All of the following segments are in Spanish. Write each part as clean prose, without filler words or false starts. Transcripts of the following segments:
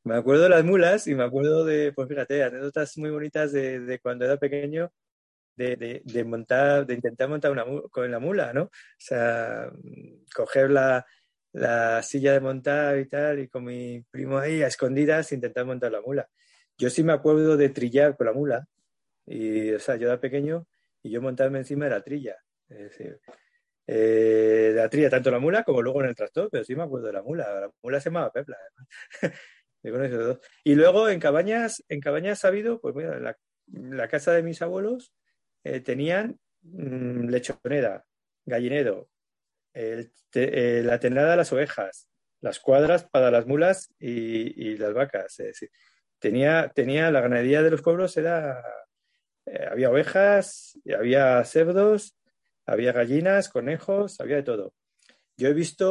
Me acuerdo de las mulas y me acuerdo de, pues fíjate, anécdotas muy bonitas de cuando era pequeño, de montar, de intentar montar con la mula, ¿no? O sea, coger la silla de montar y tal, y con mi primo ahí a escondidas intentar montar la mula. Yo sí me acuerdo de trillar con la mula, y, o sea, yo era pequeño y yo montarme encima de la trilla. Es decir, de la trilla, tanto la mula como luego en el tractor, pero sí me acuerdo de la mula. La mula se llamaba Pepla, además. Me conozco de dos. Y luego en Cabañas ha habido, pues mira, la casa de mis abuelos tenían lechonera, gallinero, la tenada de las ovejas, las cuadras para las mulas y las vacas. Es decir, tenía la ganadería de los pueblos, había ovejas, había cerdos, había gallinas, conejos, había de todo. Yo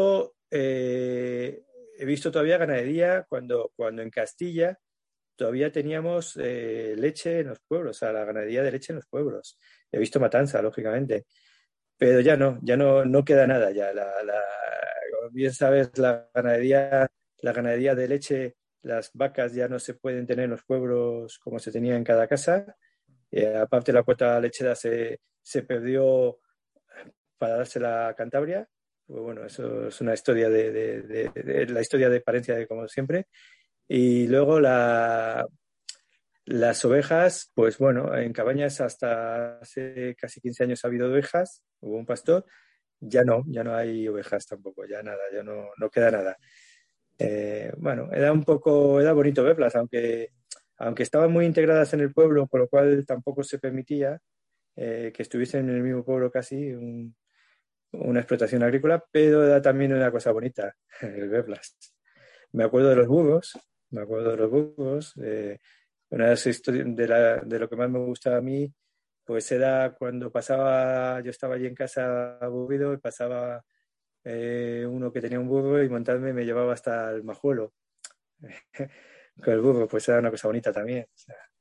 he visto todavía ganadería cuando en Castilla todavía teníamos leche en los pueblos, o sea, la ganadería de leche en los pueblos. He visto matanza, lógicamente, pero no queda nada ya. Como bien sabes, la ganadería de leche, las vacas ya no se pueden tener en los pueblos como se tenía en cada casa. Aparte, la cuota lechera se perdió para dársela a Cantabria. Pues bueno, eso es una historia de la historia de Palencia, de como siempre. Y luego las ovejas, pues bueno, en Cabañas hasta hace casi 15 años ha habido ovejas, hubo un pastor, ya no hay ovejas tampoco, ya nada, ya no queda nada. Bueno, era bonito verlas, aunque estaban muy integradas en el pueblo, con lo cual tampoco se permitía que estuviesen en el mismo pueblo casi una explotación agrícola, pero era también una cosa bonita el verlas. Me acuerdo de los búhos, me acuerdo de los búhos. Una de las historias de lo que más me gusta a mí, pues era cuando yo estaba allí en casa aburrido y pasaba uno que tenía un burro y montarme me llevaba hasta el Majuelo con el burro, pues era una cosa bonita también. O sea,